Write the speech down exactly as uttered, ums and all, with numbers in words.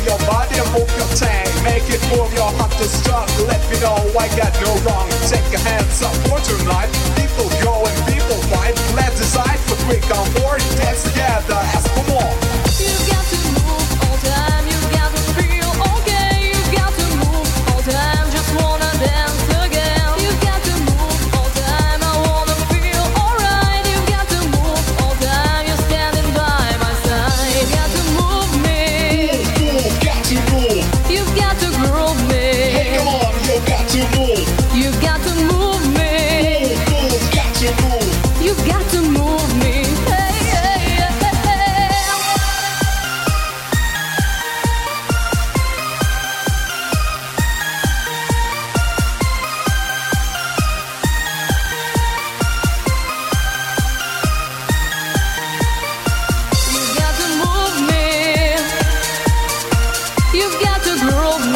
your body and move your tank. Make it move your heart to strong. Let me know I got no wrong. Take your hands up for tonight. People go and people fight. Let's decide for quick on board. Dance together, ask for more. You got to move all time. You got to feel okay. You got to move all time. Just wanna dance again. You got to move all time. I wanna feel alright. You got to move all time. You're standing by my side. You got to move me. Move, move, got to move. You got to groove me. Hey, come on, you got to move. You got to move me. Move, move, got to move. You got to move me. Hey, hey, hey, hey. You got to move me. You've got to groove